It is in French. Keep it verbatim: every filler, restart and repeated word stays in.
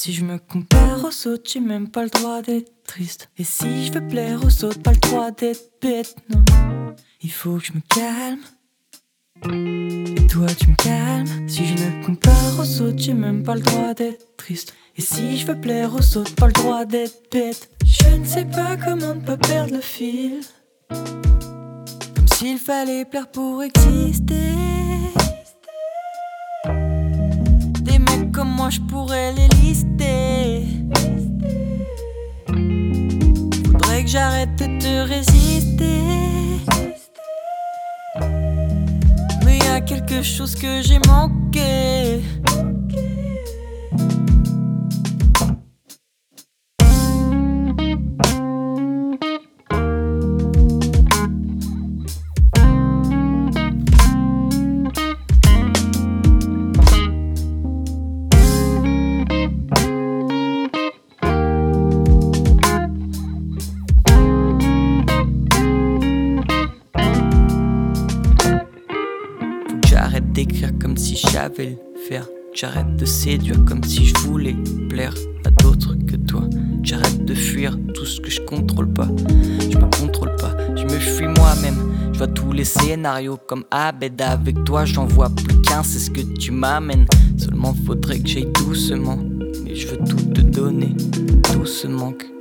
Si je me compare aux autres, j'ai même pas le droit d'être triste. Et si je veux plaire aux autres, pas le droit d'être bête, non. Il faut que je me calme. Et toi tu me calmes. Si je me compare aux autres, j'ai même pas le droit d'être triste. Et si je veux plaire aux autres, pas le droit d'être bête. Je ne sais pas comment ne pas perdre le fil. Comme s'il fallait plaire pour exister. Des mecs comme moi, je pourrais les lister. Faudrait que j'arrête de te résister. Mais y a quelque chose que j'ai manqué. J'arrête d'écrire comme si j'avais le faire. J'arrête de séduire comme si je voulais plaire à d'autres que toi. J'arrête de fuir tout ce que je contrôle pas. Je me contrôle pas, je me fuis moi-même. Je vois tous les scénarios comme Abed. Avec toi j'en vois plus qu'un, c'est ce que tu m'amènes. Seulement faudrait que j'aille doucement. Mais je veux tout te donner, doucement.